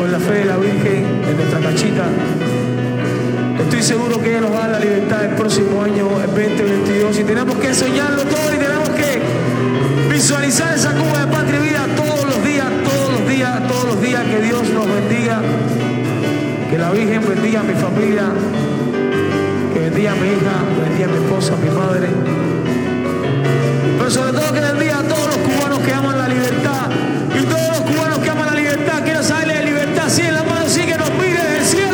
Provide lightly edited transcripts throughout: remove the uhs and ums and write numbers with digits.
con la fe de la Virgen en nuestra cachita. Estoy seguro que ella nos va a dar la libertad el próximo año, el 2022, y tenemos que soñarlo todo y tenemos que visualizar esa Cuba de patria y vida todos los días, todos los días, todos los días. Que Dios nos bendiga, que la Virgen bendiga a mi familia, que bendiga a mi hija, que bendiga a mi esposa, a mi madre, pero sobre todo que bendiga a todos los cubanos que aman la libertad. Y todos los cubanos que aman la libertad, quiero saberle de libertad, sí en la mano, sí, que nos mire desde el cielo.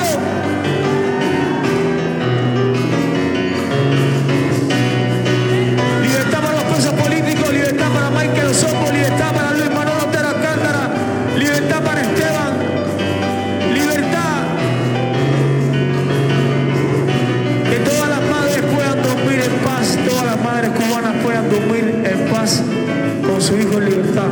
Libertad para los presos políticos, libertad para Michael Osorbo, libertad para Luis Manuel Otero Alcántara, libertad para Esteban, libertad. Que todas las madres puedan dormir en paz, todas las madres cubanas puedan dormir en paz con su hijo en libertad.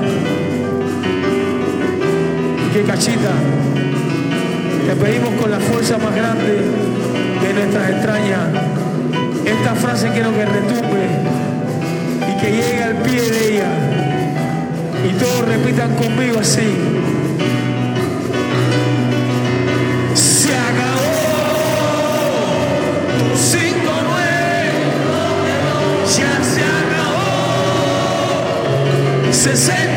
Y que Cachita, te pedimos con la fuerza más grande de nuestras entrañas, esta frase quiero que retumbe y que llegue al pie de ella, y todos repitan conmigo así: se acabó 59, ya se acabó 60.